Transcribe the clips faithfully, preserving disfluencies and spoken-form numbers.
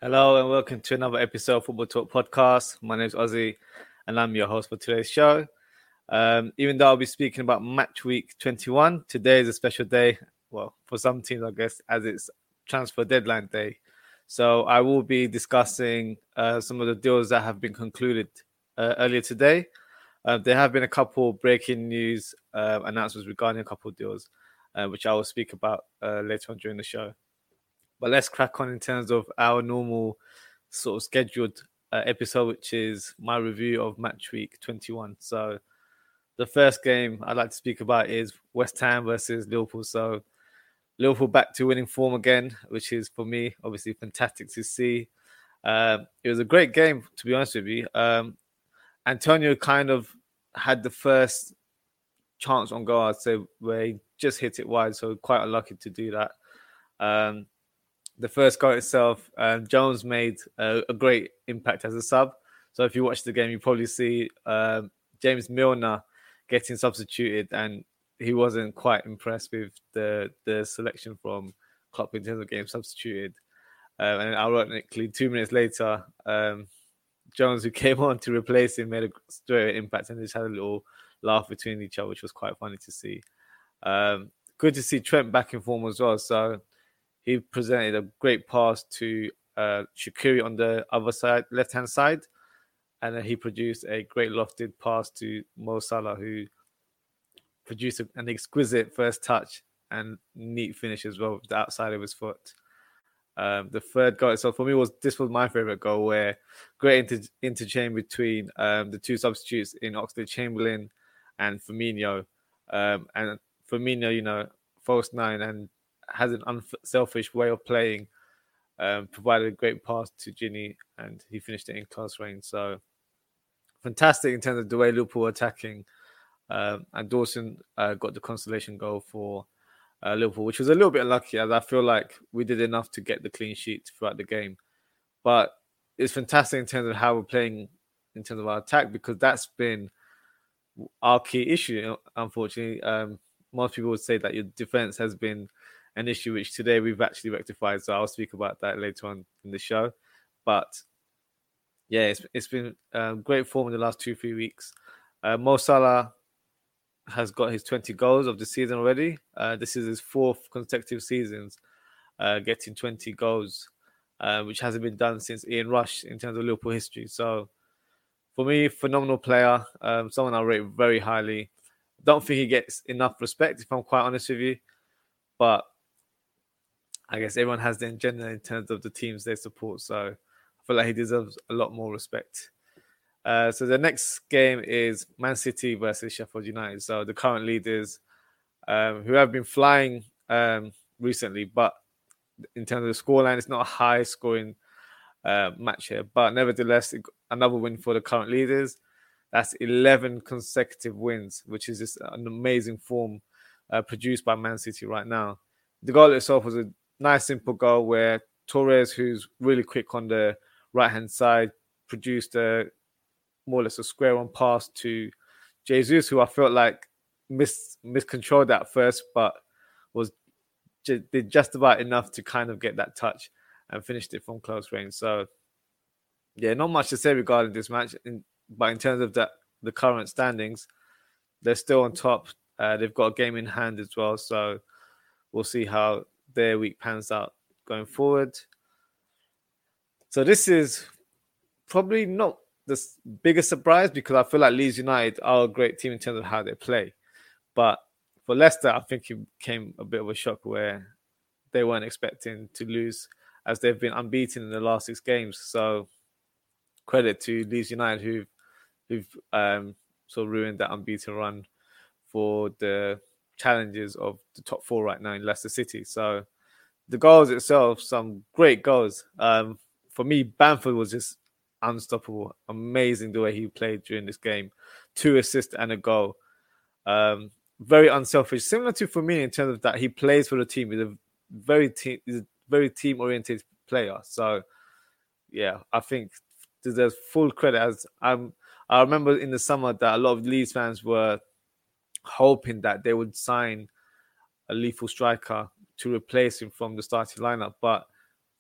Hello and welcome to another episode of Football Talk Podcast. My name is Ozzy and I'm your host for today's show. Um, even though I'll be speaking about match week twenty-one, today is a special day. Well, for some teams, I guess, as it's transfer deadline day. So I will be discussing uh, some of the deals that have been concluded uh, earlier today. Uh, there have been a couple breaking news uh, announcements regarding a couple of deals, uh, which I will speak about uh, later on during the show. But let's crack on in terms of our normal sort of scheduled uh, episode, which is my review of match week twenty-one. So the first game I'd like to speak about is West Ham versus Liverpool. So Liverpool back to winning form again, which is, for me, obviously fantastic to see. Um, it was a great game, to be honest with you. Um, Antonio kind of had the first chance on goal, I'd say, where he just hit it wide. So quite unlucky to do that. Um, The first goal itself, um, Jones made a, a great impact as a sub. So if you watch the game, you probably see um, James Milner getting substituted, and he wasn't quite impressed with the the selection from Klopp in terms of getting substituted. Um, and ironically, two minutes later, um, Jones, who came on to replace him, made a straight impact and just had a little laugh between each other, which was quite funny to see. Um, good to see Trent back in form as well. So he presented a great pass to uh, Shaqiri on the other side, left-hand side. And then he produced a great lofted pass to Mo Salah, who produced an exquisite first touch and neat finish as well with the outside of his foot. Um, the third goal itself, for me, was this was my favourite goal, where great inter- interchange between um, the two substitutes in Oxlade-Chamberlain and Firmino. Um, and Firmino, you know, false nine and has an unselfish way of playing, um, provided a great pass to Ginny, and he finished it in close range. So fantastic in terms of the way Liverpool were attacking. Um, and Dawson uh, got the consolation goal for uh, Liverpool, which was a little bit unlucky, as I feel like we did enough to get the clean sheet throughout the game. But it's fantastic in terms of how we're playing in terms of our attack, because that's been our key issue, unfortunately. Um, most people would say that your defense has been an issue, which today we've actually rectified. So I'll speak about that later on in the show. But yeah, it's it's been um, great form in the last two, three weeks. Uh, Mo Salah has got his twenty goals of the season already. Uh, this is his fourth consecutive seasons uh, getting twenty goals, uh, which hasn't been done since Ian Rush in terms of Liverpool history. So for me, phenomenal player, um, someone I rate very highly. Don't think he gets enough respect, if I'm quite honest with you. But I guess everyone has their agenda in terms of the teams they support. So I feel like he deserves a lot more respect. Uh, so the next game is Man City versus Sheffield United. So the current leaders, um, who have been flying um, recently, but in terms of the scoreline, it's not a high scoring uh, match here. But nevertheless, another win for the current leaders. That's eleven consecutive wins, which is just an amazing form uh, produced by Man City right now. The goal itself was a nice, simple goal where Torres, who's really quick on the right-hand side, produced a more or less a square-on pass to Jesus, who I felt like mis miscontrolled at first, but was just, did just about enough to kind of get that touch and finished it from close range. So, yeah, not much to say regarding this match, in, but in terms of that, the current standings, they're still on top. Uh, they've got a game in hand as well, so we'll see how their week pans out going forward. So this is probably not the biggest surprise, because I feel like Leeds United are a great team in terms of how they play. But for Leicester, I think it came a bit of a shock where they weren't expecting to lose, as they've been unbeaten in the last six games. So credit to Leeds United, who've, who've um, sort of ruined that unbeaten run for the challenges of the top four right now in Leicester City. So the goals itself, some great goals. Um, for me, Bamford was just unstoppable. Amazing the way he played during this game. Two assists and a goal. Um, very unselfish. Similar to Firmino in terms of that he plays for the team. He's a very team, he's a very team-oriented player. So, yeah, I think deserves full credit. As I'm, I remember in the summer that a lot of Leeds fans were hoping that they would sign a lethal striker to replace him from the starting lineup. But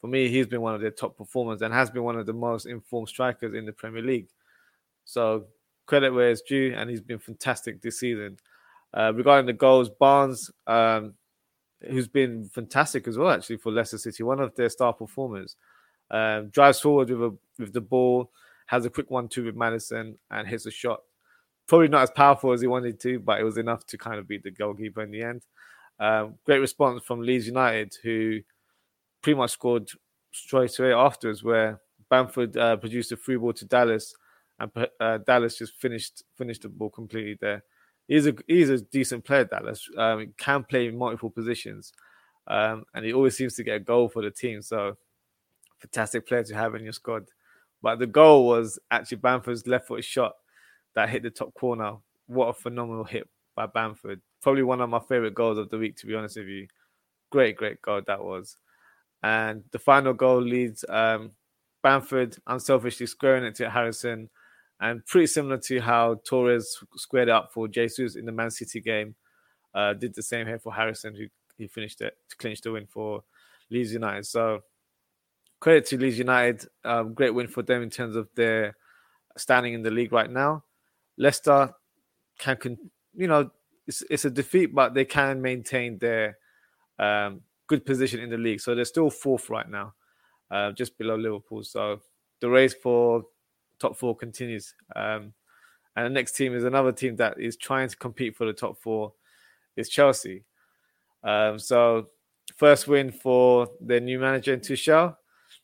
for me, he's been one of their top performers and has been one of the most informed strikers in the Premier League. So credit where it's due, and he's been fantastic this season. Uh, regarding the goals, Barnes, um, who's been fantastic as well, actually, for Leicester City, one of their star performers, um, drives forward with a, with the ball, has a quick one-two with Maddison, and hits a shot. Probably not as powerful as he wanted to, but it was enough to kind of beat the goalkeeper in the end. Um, great response from Leeds United, who pretty much scored straight away afterwards, where Bamford uh, produced a free ball to Dallas, and uh, Dallas just finished finished the ball completely there. He's a he's a decent player, Dallas. Um, he can play in multiple positions, um, and he always seems to get a goal for the team. So, fantastic player to have in your squad. But the goal was actually Bamford's left-footed shot that hit the top corner. What a phenomenal hit by Bamford. Probably one of my favourite goals of the week, to be honest with you. Great, great goal that was. And the final goal leads um, Bamford unselfishly squaring it to Harrison. And pretty similar to how Torres squared it up for Jesus in the Man City game. Uh, did the same here for Harrison, who he finished it to clinch the win for Leeds United. So credit to Leeds United. Um, great win for them in terms of their standing in the league right now. Leicester can, can you know, it's, it's a defeat, but they can maintain their um, good position in the league. So they're still fourth right now, uh, just below Liverpool. So the race for top four continues. Um, and the next team is another team that is trying to compete for the top four. It's Chelsea. Um, so first win for their new manager in Tuchel.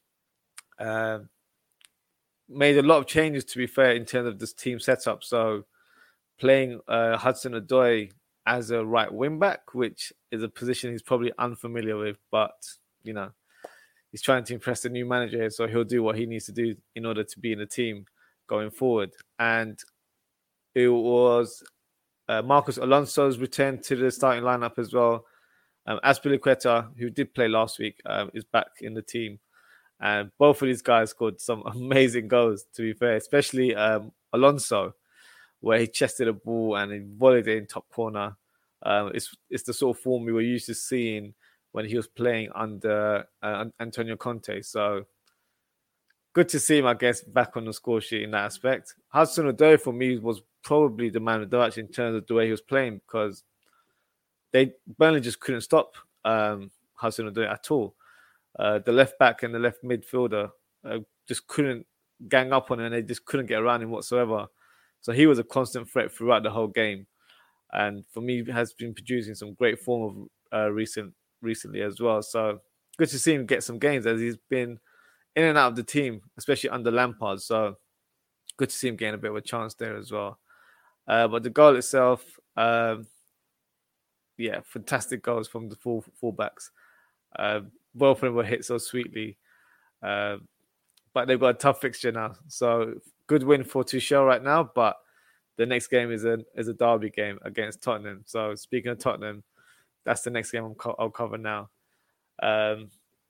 Uh, made a lot of changes, to be fair, in terms of this team setup. So playing uh, Hudson-Odoi as a right wing back, which is a position he's probably unfamiliar with, but you know, he's trying to impress the new manager here, so he'll do what he needs to do in order to be in the team going forward. And it was uh, Marcos Alonso's return to the starting lineup as well. Um, Azpilicueta, who did play last week, um, is back in the team. And both of these guys scored some amazing goals, to be fair, especially um, Alonso, where he chested a ball and he volleyed it in top corner. Um, it's it's the sort of form we were used to seeing when he was playing under uh, Antonio Conte. So good to see him, I guess, back on the score sheet in that aspect. Hudson-Odoi, for me, was probably the man of the match in terms of the way he was playing, because they Burnley just couldn't stop um, Hudson-Odoi at all. Uh, the left back and the left midfielder uh, just couldn't gang up on him, and they just couldn't get around him whatsoever. So he was a constant threat throughout the whole game. And for me, has been producing some great form of uh, recent recently as well. So good to see him get some games, as he's been in and out of the team, especially under Lampard. So good to see him getting a bit of a chance there as well. Uh, but the goal itself, um, yeah, fantastic goals from the full fullbacks. Uh, both of them were hit so sweetly. Uh, but they've got a tough fixture now. So good win for Tuchel right now, but the next game is a is a derby game against Tottenham. So speaking of Tottenham, that's the next game I'll, co- I'll cover now. Um,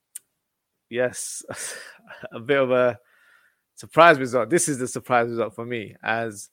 yes, a bit of a surprise result. This is the surprise result for me, as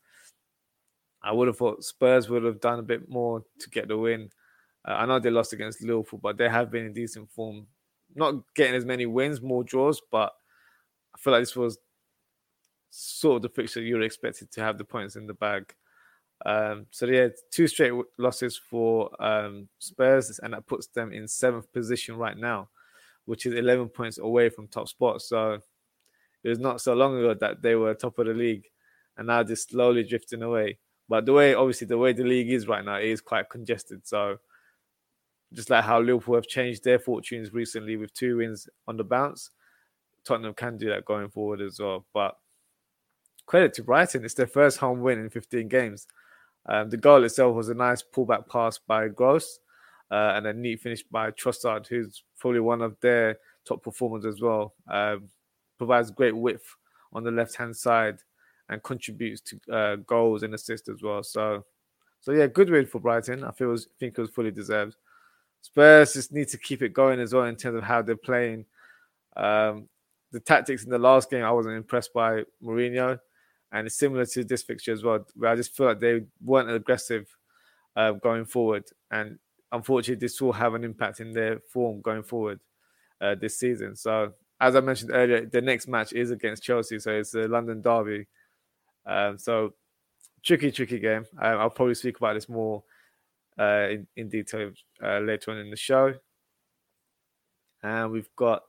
I would have thought Spurs would have done a bit more to get the win. Uh, I know they lost against Liverpool, but they have been in decent form. Not getting as many wins, more draws, but I feel like this was sort of the fixture you were expected to have the points in the bag. Um, so yeah, two straight losses for um, Spurs, and that puts them in seventh position right now, which is eleven points away from top spot. So it was not so long ago that they were top of the league, and now they're slowly drifting away. But the way, obviously, the way the league is right now, it is quite congested. So just like how Liverpool have changed their fortunes recently with two wins on the bounce, Tottenham can do that going forward as well. But credit to Brighton, it's their first home win in fifteen games. Um, the goal itself was a nice pullback pass by Gross, uh, and a neat finish by Trossard, who's probably one of their top performers as well. Um, provides great width on the left-hand side and contributes to uh, goals and assists as well. So, so yeah, good win for Brighton. I feel it was, think it was fully deserved. Spurs just need to keep it going as well in terms of how they're playing. Um, the tactics in the last game, I wasn't impressed by Mourinho. And it's similar to this fixture as well, where I just feel like they weren't aggressive uh, going forward. And unfortunately, this will have an impact in their form going forward uh, this season. So as I mentioned earlier, the next match is against Chelsea, so it's a London derby. Um, so tricky, tricky game. Um, I'll probably speak about this more uh, in, in detail uh, later on in the show. And we've got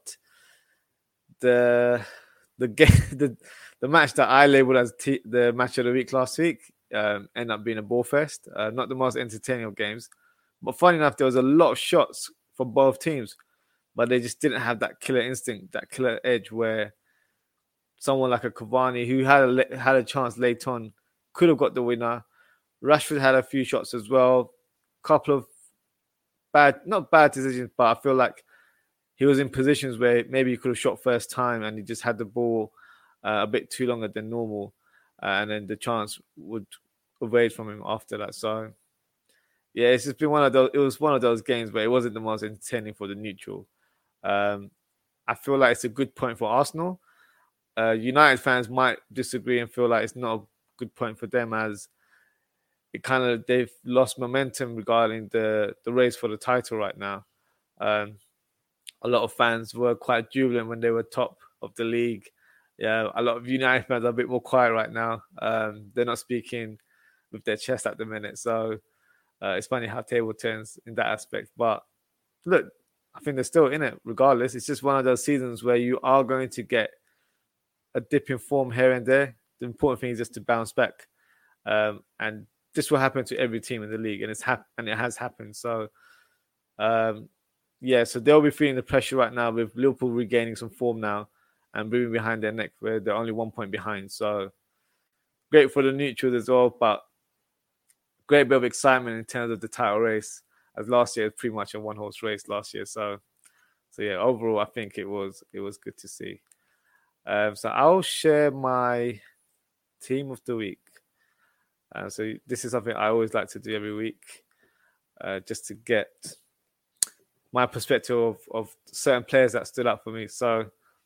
the the game, the the match that I labelled as t- the match of the week last week. Um, ended up being a ball fest. Uh, not the most entertaining of games, but funny enough, there was a lot of shots from both teams, but they just didn't have that killer instinct, that killer edge where someone like a Cavani, who had a had a chance late on, could have got the winner. Rashford had a few shots as well, couple of bad, not bad decisions, but I feel like he was in positions where maybe he could have shot first time and he just had the ball uh, a bit too longer than normal, uh, and then the chance would evade from him after that. So yeah, it's just been one of those. It was one of those games where it wasn't the most entertaining for the neutral. Um, I feel like it's a good point for Arsenal. Uh, United fans might disagree and feel like it's not a good point for them, as it kind of they've lost momentum regarding the the race for the title right now. Um, a lot of fans were quite jubilant when they were top of the league. Yeah, a lot of United fans are a bit more quiet right now. Um, they're not speaking with their chest at the minute, so uh, it's funny how table turns in that aspect. But look, I think they're still in it regardless. It's just one of those seasons where you are going to get a dip in form here and there. The important thing is just to bounce back, um, and this will happen to every team in the league, and it's hap- and it has happened. So, um, yeah, so they'll be feeling the pressure right now with Liverpool regaining some form now and moving behind their neck, where they're only one point behind. So, great for the neutrals as well, but great bit of excitement in terms of the title race, as last year was pretty much a one-horse race last year. So, so yeah, overall, I think it was it was good to see. Um, so I'll share my team of the week. Uh, so this is something I always like to do every week, uh, just to get my perspective of, of certain players that stood out for me. So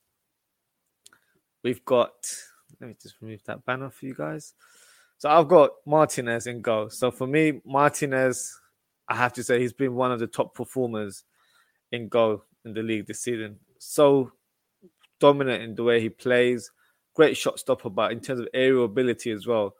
we've got, let me just remove that banner for you guys. So I've got Martinez in goal. So for me, Martinez, I have to say he's been one of the top performers in goal in the league this season. So dominant in the way he plays, great shot stopper, but in terms of aerial ability as well,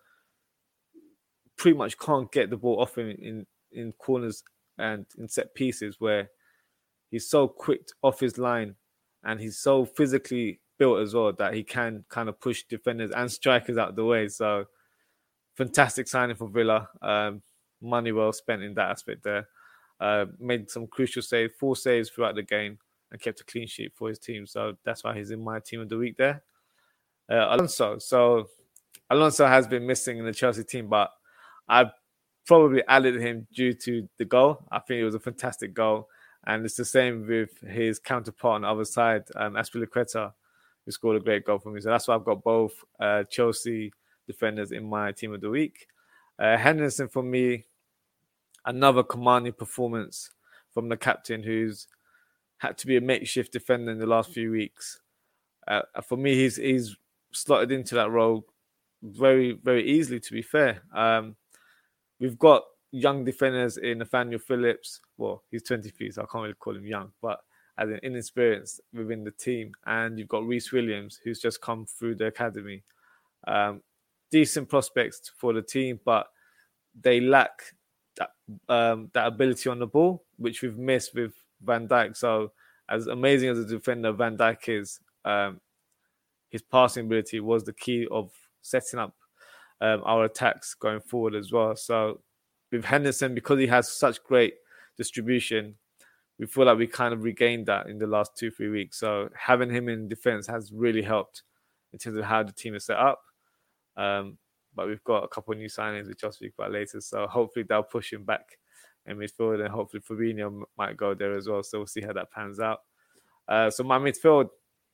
pretty much can't get the ball off him in, in corners and in set pieces, where he's so quick off his line and he's so physically built as well that he can kind of push defenders and strikers out of the way. So fantastic signing for Villa. Um, money well spent in that aspect there. Uh, made some crucial saves, four saves throughout the game, and kept a clean sheet for his team. So that's why he's in my team of the week there. Uh, Alonso. So Alonso has been missing in the Chelsea team, but I probably added him due to the goal. I think it was a fantastic goal. And it's the same with his counterpart on the other side, um, Azpilicueta, who scored a great goal for me. So that's why I've got both uh, Chelsea defenders in my team of the week. Uh, Henderson, for me, another commanding performance from the captain, who's had to be a makeshift defender in the last few weeks. Uh, for me, he's he's slotted into that role very, very easily, to be fair. Um, we've got young defenders in Nathaniel Phillips. Well, he's twenty-three, so I can't really call him young, but as an inexperienced within the team. And you've got Reece Williams, who's just come through the academy. Um, decent prospects for the team, but they lack that um, that ability on the ball, which we've missed with Van Dijk. So as amazing as a defender Van Dijk is, um, his passing ability was the key of setting up um, our attacks going forward as well. So with Henderson, because he has such great distribution, we feel like we kind of regained that in the last two, three weeks. So having him in defense has really helped in terms of how the team is set up. Um, but we've got a couple of new signings, which I'll speak about later. So hopefully they'll push him back in midfield, and hopefully Fabinho might go there as well. So we'll see how that pans out. Uh, so my midfield,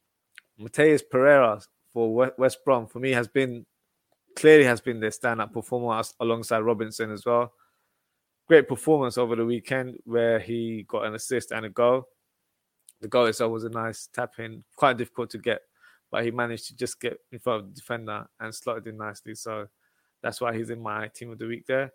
Mateus Pereira for West Brom, for me, has been clearly has been their stand-up performer alongside Robinson as well. Great performance over the weekend where he got an assist and a goal. The goal itself was a nice tap-in, quite difficult to get, but he managed to just get in front of the defender and slotted in nicely. So that's why he's in my team of the week there.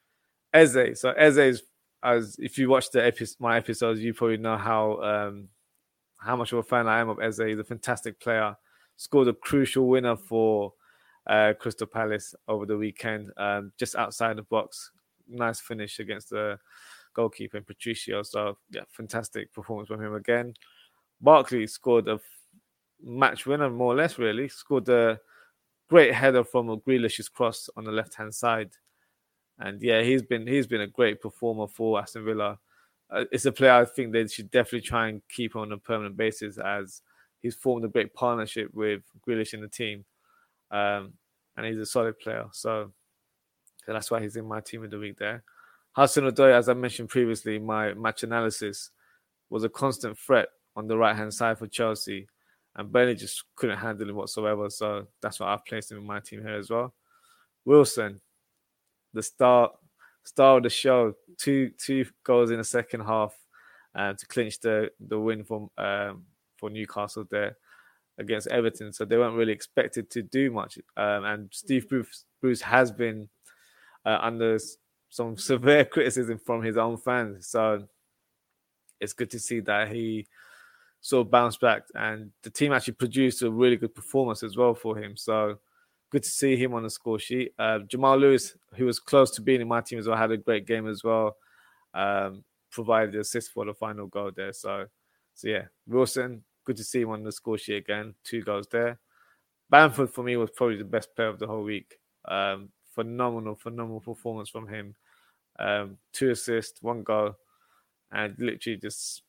Eze. So Eze is, as if you watch the epi- my episodes, you probably know how um, how much of a fan I am of Eze. He's a fantastic player. Scored a crucial winner for uh, Crystal Palace over the weekend, um, just outside the box. Nice finish against the goalkeeper and Patricio. So, yeah, fantastic performance from him again. Barkley scored a match winner, more or less, really. Scored a great header from a Grealish's cross on the left-hand side. And, yeah, he's been he's been a great performer for Aston Villa. Uh, it's a player I think they should definitely try and keep on a permanent basis, as he's formed a great partnership with Grealish in the team. Um, and he's a solid player. So, so that's why he's in my team of the week there. Hudson-Odoi, as I mentioned previously, my match analysis, was a constant threat on the right-hand side for Chelsea. And Burnley just couldn't handle him whatsoever. So that's why I've placed him in my team here as well. Wilson, the star star of the show, two two goals in the second half uh, to clinch the, the win from um, for Newcastle there against Everton. So they weren't really expected to do much. Um, and Steve Bruce, Bruce has been uh, under some severe criticism from his own fans. So it's good to see that he sort of bounced back, and the team actually produced a really good performance as well for him. So good to see him on the score sheet. Uh, Jamal Lewis, who was close to being in my team as well, had a great game as well. Um, provided the assist for the final goal there. So, so yeah, Wilson, good to see him on the score sheet again. Two goals there. Bamford, for me, was probably the best player of the whole week. Um, phenomenal, phenomenal performance from him. Um, two assists, one goal, and literally just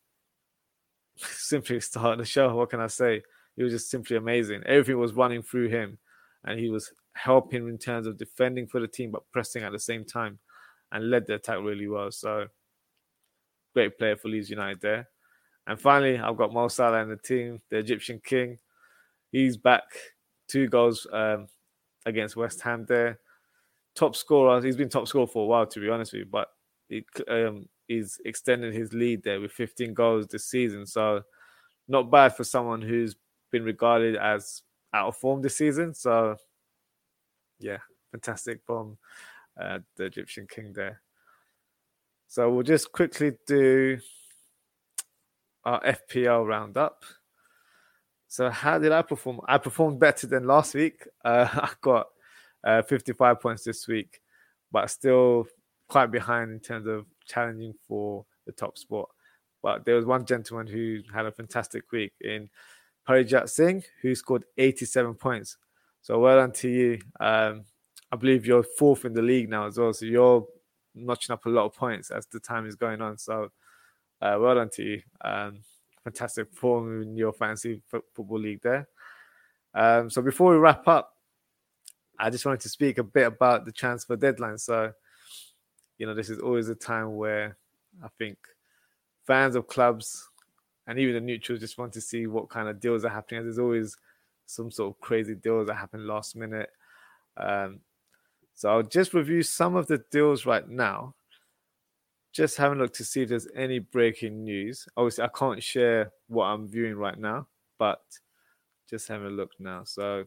simply started the show. What can I say? He was just simply amazing. Everything was running through him, and he was helping in terms of defending for the team, but pressing at the same time, and led the attack really well. So, great player for Leeds United there. And finally, I've got Mo Salah in the team, the Egyptian king. He's back, two goals um, against West Ham there. Top scorer. He's been top scorer for a while, to be honest with you, but he, um, he's extended his lead there with fifteen goals this season. So, not bad for someone who's been regarded as out of form this season. So, yeah, fantastic from uh, the Egyptian king there. So, we'll just quickly do our F P L roundup. So, how did I perform? I performed better than last week. Uh, I got uh, fifty-five points this week, but still quite behind in terms of challenging for the top spot. But there was one gentleman who had a fantastic week in Parijat Singh, who scored eighty-seven points. So well done to you. Um, I believe you're fourth in the league now as well. So you're notching up a lot of points as the time is going on. So uh, well done to you. Um, fantastic form in your fantasy f- football league there. Um, so before we wrap up, I just wanted to speak a bit about the transfer deadline. So, you know, this is always a time where I think fans of clubs and even the neutrals just want to see what kind of deals are happening. There's always some sort of crazy deals that happen last minute. Um, so I'll just review some of the deals right now. Just having a look to see if there's any breaking news. Obviously, I can't share what I'm viewing right now, but just having a look now. So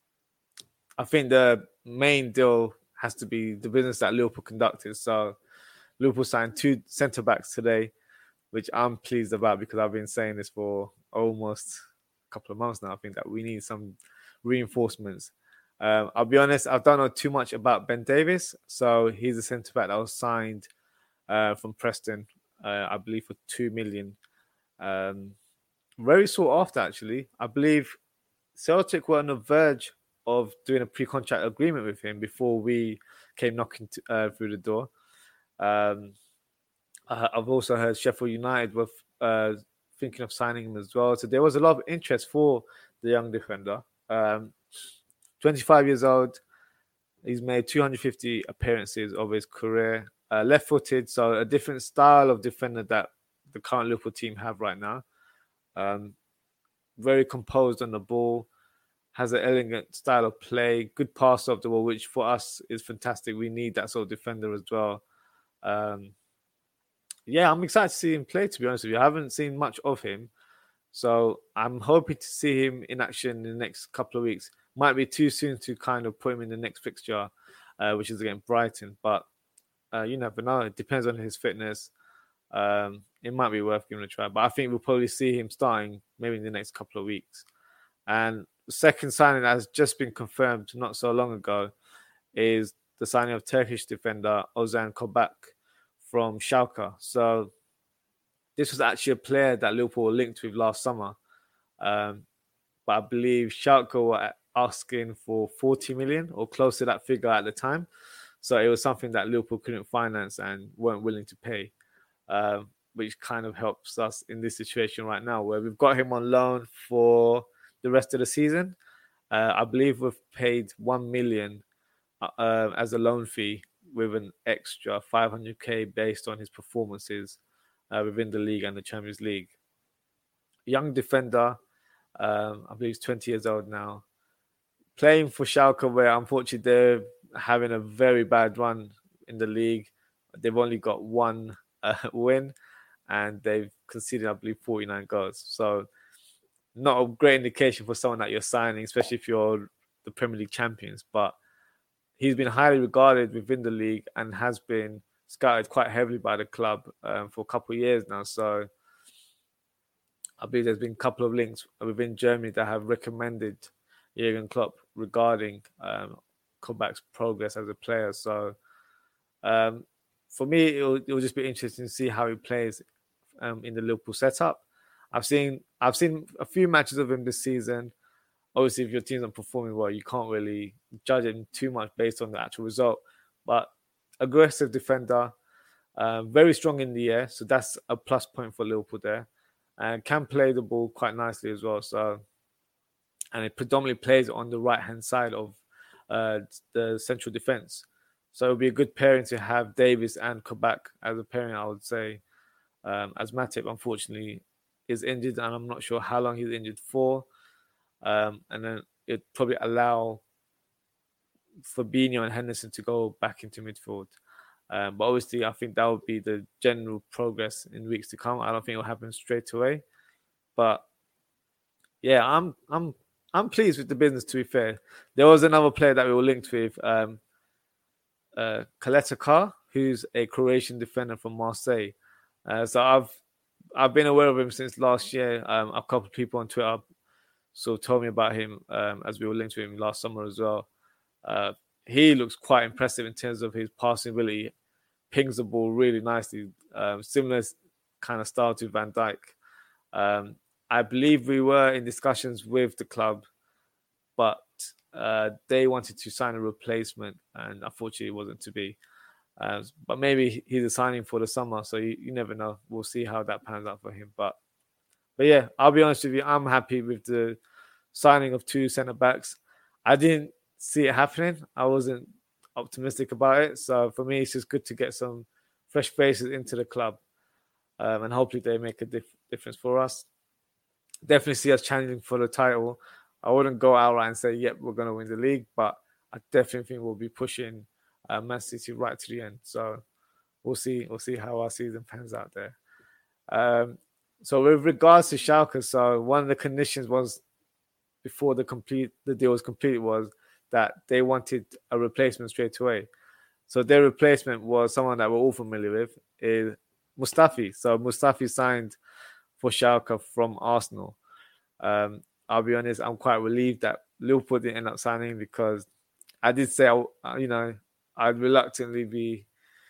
I think the main deal has to be the business that Liverpool conducted. So Liverpool signed two centre-backs today, which I'm pleased about because I've been saying this for almost a couple of months now. I think that we need some reinforcements. Um, I'll be honest, I don't know too much about Ben Davies. So he's a centre-back that was signed uh, from Preston, uh, I believe, for two million pounds. Um, very sought after, actually. I believe Celtic were on the verge of doing a pre-contract agreement with him before we came knocking to, uh, through the door. Um, I've also heard Sheffield United were uh, thinking of signing him as well. So there was a lot of interest for the young defender. Um, twenty-five years old. He's made two hundred fifty appearances of his career. Uh, left-footed, so a different style of defender that the current Liverpool team have right now. Um, very composed on the ball. Has an elegant style of play. Good pass off the ball, which for us is fantastic. We need that sort of defender as well. Um, yeah, I'm excited to see him play, to be honest with you. I haven't seen much of him. So I'm hoping to see him in action in the next couple of weeks. Might be too soon to kind of put him in the next fixture, uh, which is against Brighton. But uh, you never know. It depends on his fitness. Um, it might be worth giving a try. But I think we'll probably see him starting maybe in the next couple of weeks. And the second signing that has just been confirmed not so long ago is the signing of Turkish defender Ozan Kabak from Schalke. So this was actually a player that Liverpool were linked with last summer. Um, but I believe Schalke were asking for forty million or close to that figure at the time. So it was something that Liverpool couldn't finance and weren't willing to pay, um, which kind of helps us in this situation right now where we've got him on loan for the rest of the season. Uh, I believe we've paid one million uh, as a loan fee with an extra five hundred k based on his performances uh, within the league and the Champions League. Young defender, um, I believe he's twenty years old now, playing for Schalke, where unfortunately they're having a very bad run in the league. They've only got one uh, win, and they've conceded, I believe, forty-nine goals. So not a great indication for someone that you're signing, especially if you're the Premier League champions. But he's been highly regarded within the league and has been scouted quite heavily by the club um, for a couple of years now. So I believe there's been a couple of links within Germany that have recommended Jurgen Klopp regarding um, Kabak's progress as a player. So um, for me, it will, it will just be interesting to see how he plays um, in the Liverpool setup. I've seen I've seen a few matches of him this season. Obviously, if your team's not performing well, you can't really judge him too much based on the actual result. But aggressive defender, uh, very strong in the air, so that's a plus point for Liverpool there. And can play the ball quite nicely as well. So, and it predominantly plays on the right hand side of uh, the central defense. So it would be a good pairing to have Davies and Kabak as a pairing, I would say. Um, as Matip, unfortunately, is injured, and I'm not sure how long he's injured for. Um, and then it'd probably allow Fabinho and Henderson to go back into midfield. Um, but obviously, I think that would be the general progress in weeks to come. I don't think it'll happen straight away. But yeah, I'm I'm I'm pleased with the business. To be fair, there was another player that we were linked with, um, uh, Kaleta Kar, who's a Croatian defender from Marseille. Uh, so I've I've been aware of him since last year. Um, a couple of people on Twitter sort of told me about him um, as we were linked with him last summer as well. Uh, he looks quite impressive in terms of his passing ability. Pings the ball really nicely. Um, similar kind of style to Van Dijk. Um, I believe we were in discussions with the club, but uh, they wanted to sign a replacement, and unfortunately it wasn't to be. Uh, but maybe he's a signing for the summer, so you, you never know. We'll see how that pans out for him. But but yeah, I'll be honest with you, I'm happy with the signing of two centre-backs. I didn't see it happening. I wasn't optimistic about it. So for me, it's just good to get some fresh faces into the club. Um, and hopefully they make a dif- difference for us. Definitely see us challenging for the title. I wouldn't go outright and say, yep, we're going to win the league. But I definitely think we'll be pushing uh, Man City right to the end. So we'll see. We'll see how our season pans out there. Um, so with regards to Schalke, so one of the conditions was before the complete the deal was complete was that they wanted a replacement straight away. So their replacement was someone that we're all familiar with, is Mustafi. So Mustafi signed for Schalke from Arsenal. Um, I'll be honest, I'm quite relieved that Liverpool didn't end up signing, because I did say, you know, I'd reluctantly be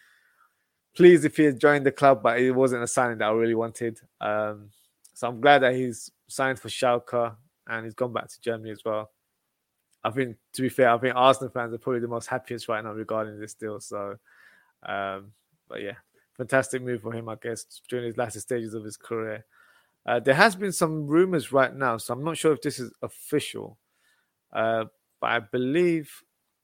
pleased if he had joined the club, but it wasn't a signing that I really wanted. Um, so I'm glad that he's signed for Schalke and he's gone back to Germany as well. I think, to be fair, I think Arsenal fans are probably the most happiest right now regarding this deal. So, um, but yeah, fantastic move for him, I guess, during his latter stages of his career. Uh, there has been some rumors right now, so I'm not sure if this is official, uh, but I believe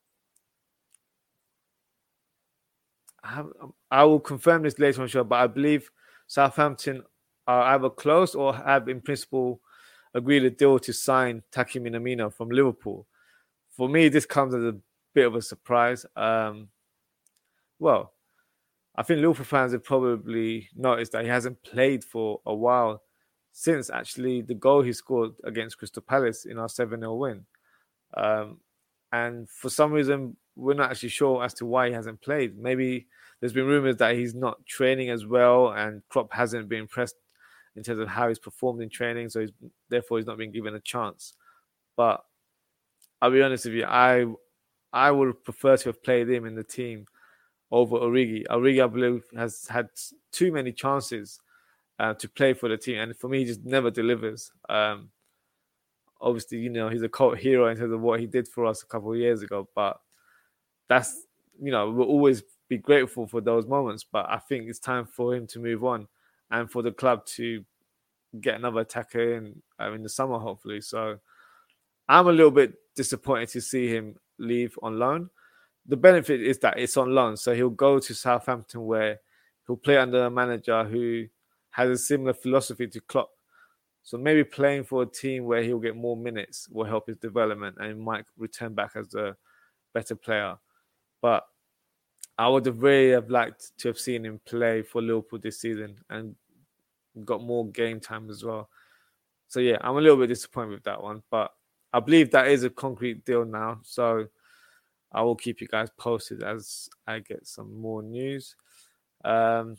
I, have, I will confirm this later on the show, but I believe Southampton are either close or have, in principle, agreed a deal to sign Taki Minamino from Liverpool. For me, this comes as a bit of a surprise. Um, well, I think Liverpool fans have probably noticed that he hasn't played for a while, since actually the goal he scored against Crystal Palace in our seven nil win. Um, and for some reason, we're not actually sure as to why he hasn't played. Maybe there's been rumours that he's not training as well, and Klopp hasn't been impressed in terms of how he's performed in training, so he's, therefore he's not been given a chance. But I'll be honest with you, I I would prefer to have played him in the team over Origi. Origi, I believe, has had too many chances uh, to play for the team, and for me, he just never delivers. Um, obviously, you know, he's a cult hero in terms of what he did for us a couple of years ago, but that's, you know, we'll always be grateful for those moments, but I think it's time for him to move on and for the club to get another attacker in uh, in the summer, hopefully. So I'm a little bit disappointed to see him leave on loan. The benefit is that it's on loan, so he'll go to Southampton where he'll play under a manager who has a similar philosophy to Klopp. So maybe playing for a team where he'll get more minutes will help his development and he might return back as a better player. But I would have really have liked to have seen him play for Liverpool this season and got more game time as well. So yeah, I'm a little bit disappointed with that one, but I believe that is a concrete deal now. So I will keep you guys posted as I get some more news. Um,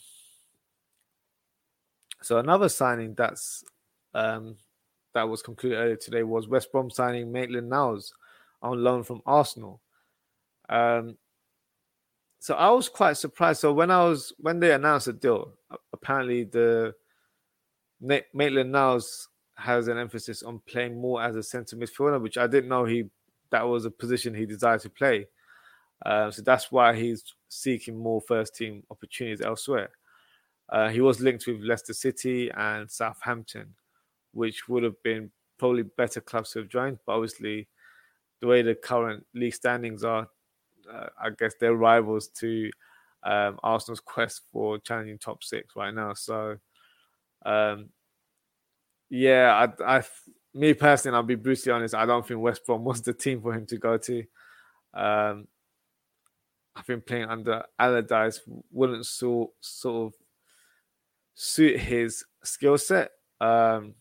so another signing that's um, that was concluded earlier today was West Brom signing Maitland-Niles on loan from Arsenal. Um, so I was quite surprised. So when I was when they announced the deal, apparently the Maitland-Niles has an emphasis on playing more as a centre midfielder, which I didn't know he that was a position he desired to play. Uh, so that's why he's seeking more first team opportunities elsewhere. Uh, he was linked with Leicester City and Southampton, which would have been probably better clubs to have joined. But obviously, the way the current league standings are, uh, I guess they're rivals to um, Arsenal's quest for challenging top six right now. So, um, yeah, I, I, me personally, I'll be brutally honest, I don't think West Brom was the team for him to go to. Um, I think playing under Allardyce wouldn't sort, sort of suit his skill set. Um,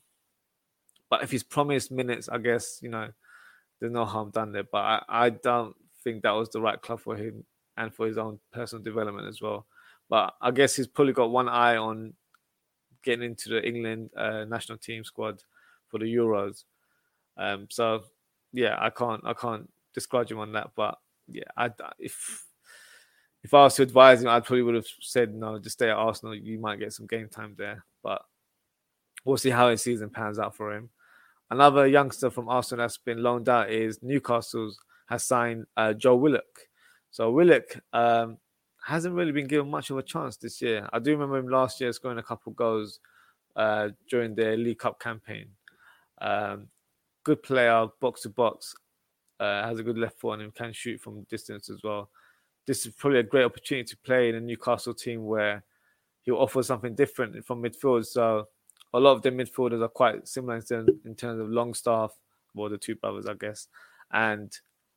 but if he's promised minutes, I guess, you know, there's no harm done there. But I, I don't think that was the right club for him and for his own personal development as well. But I guess he's probably got one eye on getting into the England uh, national team squad for the Euros. Um, so yeah, I can't I can't discourage him on that. But yeah, I, if if I was to advise him, I probably would have said no, just stay at Arsenal. You might get some game time there, but we'll see how his season pans out for him. Another youngster from Arsenal that's been loaned out is Newcastle's has signed uh, Joe Willock. So Willock um, hasn't really been given much of a chance this year. I do remember him last year scoring a couple goals uh, during their League Cup campaign. Um, good player, box to box, uh, has a good left foot on him, can shoot from distance as well. This is probably a great opportunity to play in a Newcastle team where he'll offer something different from midfield. So a lot of their midfielders are quite similar in terms, in terms of Longstaff, well, the two brothers, I guess, and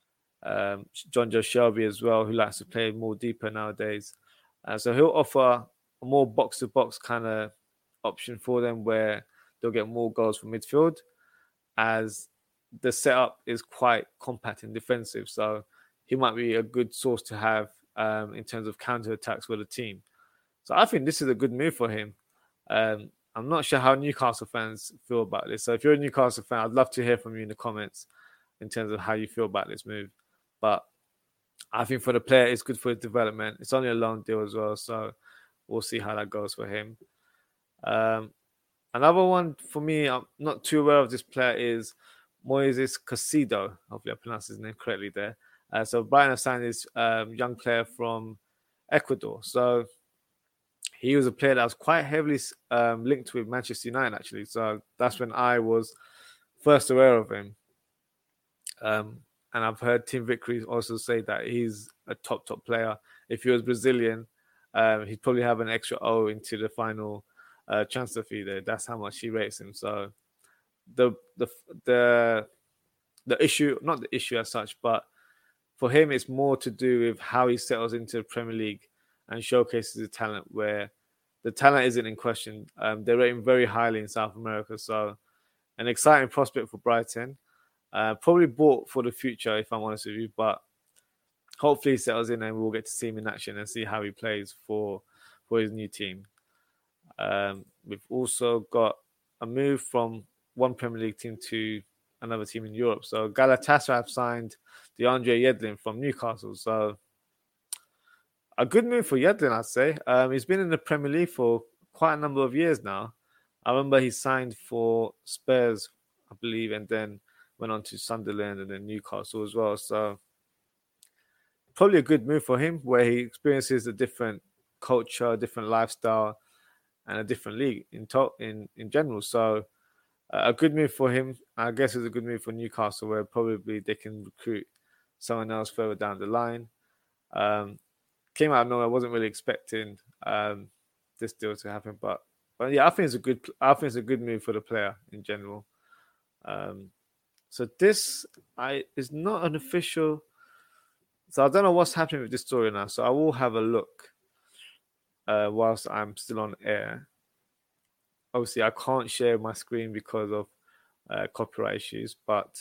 um, John Joe Shelby as well, who likes to play more deeper nowadays. Uh, so he'll offer a more box-to-box kind of option for them where they'll get more goals from midfield as the setup is quite compact and defensive. So he might be a good source to have um, in terms of counter-attacks for the team. So I think this is a good move for him. Um, I'm not sure how Newcastle fans feel about this. So if you're a Newcastle fan, I'd love to hear from you in the comments in terms of how you feel about this move. But I think for the player, it's good for his development. It's only a loan deal as well, so we'll see how that goes for him. Um, another one for me, I'm not too aware of this player, is Moises Caicedo. Hopefully I pronounced his name correctly there. Uh, so Brighton have signed this um, young player from Ecuador. So he was a player that was quite heavily um, linked with Manchester United, actually. So that's when I was first aware of him. Um, and I've heard Tim Vickery also say that he's a top, top player. If he was Brazilian, um, he'd probably have an extra O into the final uh, transfer fee there. That's how much he rates him. So the the the the issue, not the issue as such, but for him, it's more to do with how he settles into the Premier League and showcases his talent, where the talent isn't in question. Um, they rate him very highly in South America. So an exciting prospect for Brighton. Uh, probably bought for the future, if I'm honest with you. But hopefully he settles in and we'll get to see him in action and see how he plays for for his new team. Um, we've also got a move from one Premier League team to another team in Europe. So Galatasaray have signed DeAndre Yedlin from Newcastle. So a good move for Yedlin, I'd say. Um, he's been in the Premier League for quite a number of years now. I remember he signed for Spurs, I believe, and then went on to Sunderland and then Newcastle as well. So probably a good move for him, where he experiences a different culture, a different lifestyle, and a different league in to- in in general. So uh, a good move for him. I guess it's a good move for Newcastle, where probably they can recruit someone else further down the line. Um, came out of nowhere. I wasn't really expecting um, this deal to happen, but but yeah, I think it's a good. I think it's a good move for the player in general. Um, so this I is not an official. So I don't know what's happening with this story now. So I will have a look uh, whilst I'm still on air. Obviously, I can't share my screen because of uh, copyright issues, but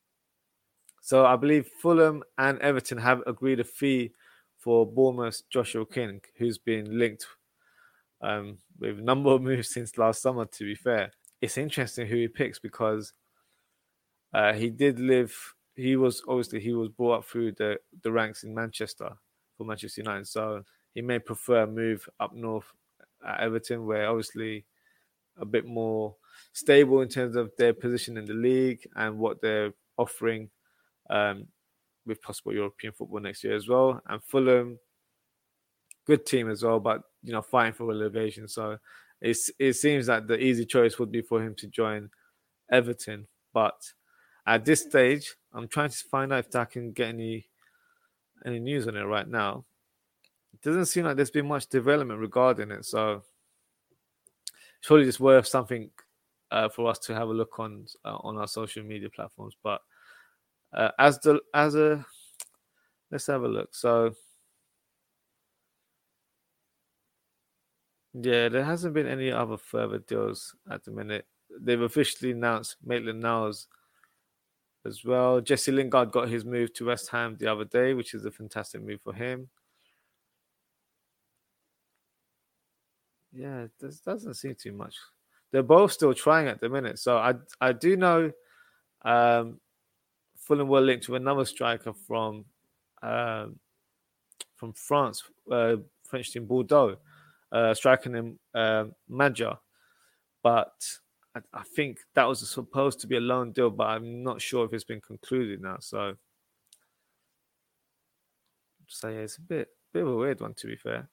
so I believe Fulham and Everton have agreed a fee for Bournemouth's Joshua King, who's been linked um, with a number of moves since last summer, to be fair. It's interesting who he picks because uh, he did live, he was obviously, he was brought up through the, the ranks in Manchester for Manchester United. So he may prefer a move up north at Everton, where obviously a bit more stable in terms of their position in the league and what they're offering um, with possible European football next year as well. And Fulham, good team as well, but you know, fighting for relegation. So it's, it seems like the easy choice would be for him to join Everton. But at this stage, I'm trying to find out if I can get any any news on it right now. It doesn't seem like there's been much development regarding it. So it's probably just worth something uh, for us to have a look on uh, on our social media platforms. But uh, as the as a let's have a look. So yeah, there hasn't been any other further deals at the minute. They've officially announced Maitland-Niles as well. Jesse Lingard got his move to West Ham the other day, which is a fantastic move for him. Yeah, there doesn't seem too much. They're both still trying at the minute. So I I do know um, Fulham were linked to another striker from um, from France, uh, French team Bordeaux, uh, striker named uh, Major. But I, I think that was supposed to be a loan deal, but I'm not sure if it's been concluded now. So, so yeah, it's a bit bit of a weird one, to be fair.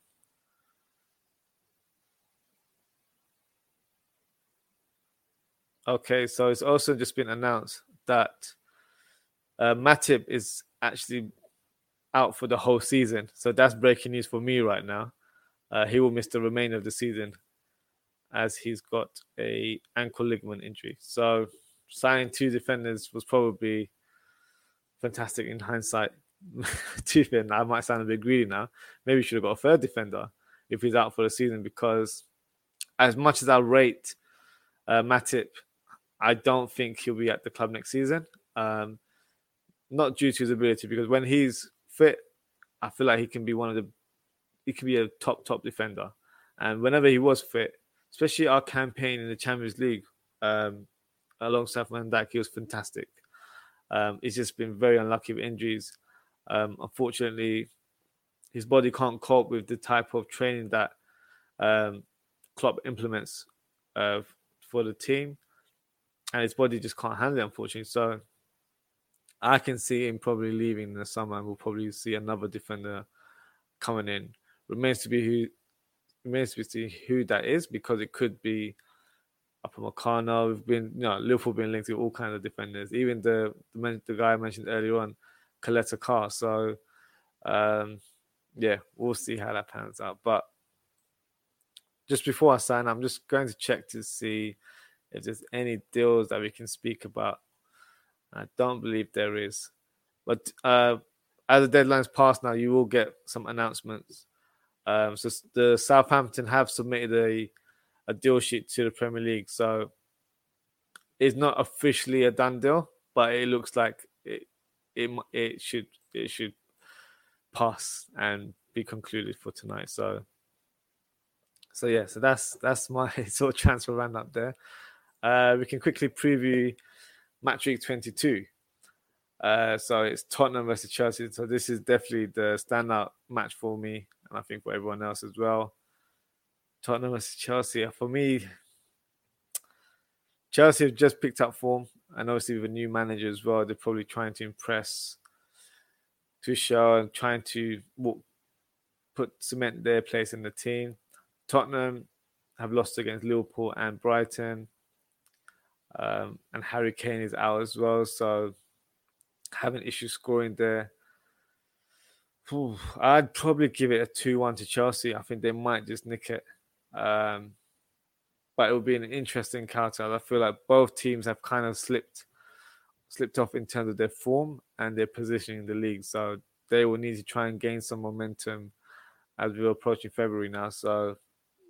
Okay, so it's also just been announced that uh, Matip is actually out for the whole season. So that's breaking news for me right now. Uh, he will miss the remainder of the season as he's got a ankle ligament injury. So signing two defenders was probably fantastic in hindsight. Two defenders, I might sound a bit greedy now. Maybe we should have got a third defender if he's out for the season, because as much as I rate uh, Matip, I don't think he'll be at the club next season. Um, not due to his ability, because when he's fit, I feel like he can be one of the, he can be a top, top defender. And whenever he was fit, especially our campaign in the Champions League um, alongside Van Dijk, he was fantastic. Um, he's just been very unlucky with injuries. Um, unfortunately, his body can't cope with the type of training that um, Klopp implements uh, for the team, and his body just can't handle it, unfortunately. So I can see him probably leaving in the summer, and we'll probably see another defender coming in. Remains to be who remains to be seen who that is, because it could be Upamecano. We've been, you know, Liverpool been linked to all kinds of defenders, even the the, the guy I mentioned earlier on, Coletta Carr. So, um, yeah, we'll see how that pans out. But just before I sign, I'm just going to check to see if there's any deals that we can speak about. I don't believe there is, but uh, as the deadline's passed now, you will get some announcements. Um, so the Southampton have submitted a a deal sheet to the Premier League, so it's not officially a done deal, but it looks like it it it should it should pass and be concluded for tonight. So, so yeah, so that's that's my sort of transfer roundup there. Uh, we can quickly preview match week twenty-two. Uh, so it's Tottenham versus Chelsea. So this is definitely the standout match for me, and I think for everyone else as well. Tottenham versus Chelsea. For me, Chelsea have just picked up form, and obviously with a new manager as well, they're probably trying to impress Tuchel and trying to put cement their place in the team. Tottenham have lost against Liverpool and Brighton, um, and Harry Kane is out as well, so having issues scoring there. Ooh, I'd probably give it a two one to Chelsea. I think they might just nick it. Um, but it will be an interesting encounter. I feel like both teams have kind of slipped slipped off in terms of their form and their position in the league. So they will need to try and gain some momentum as we're approaching February now. So,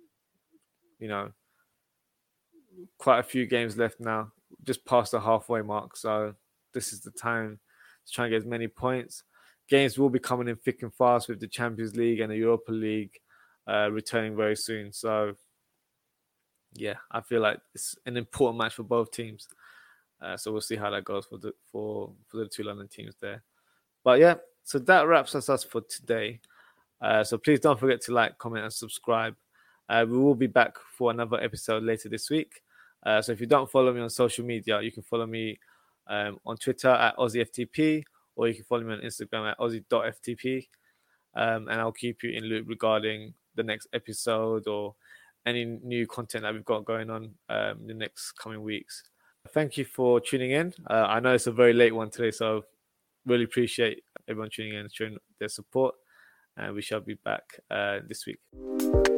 you know, quite a few games left now, just past the halfway mark. So this is the time to try and get as many points. Games will be coming in thick and fast with the Champions League and the Europa League uh, returning very soon. So, yeah, I feel like it's an important match for both teams. Uh, so we'll see how that goes for the for, for the two London teams there. But yeah, so that wraps us up for today. Uh, so please don't forget to like, comment, and subscribe. Uh, we will be back for another episode later this week. Uh, so if you don't follow me on social media, you can follow me um, on Twitter at Aussie F T P, or you can follow me on Instagram at Aussie dot F T P. Um, and I'll keep you in loop regarding the next episode or any new content that we've got going on um, in the next coming weeks. Thank you for tuning in. Uh, I know it's a very late one today, so really appreciate everyone tuning in and showing their support. And we shall be back uh, this week.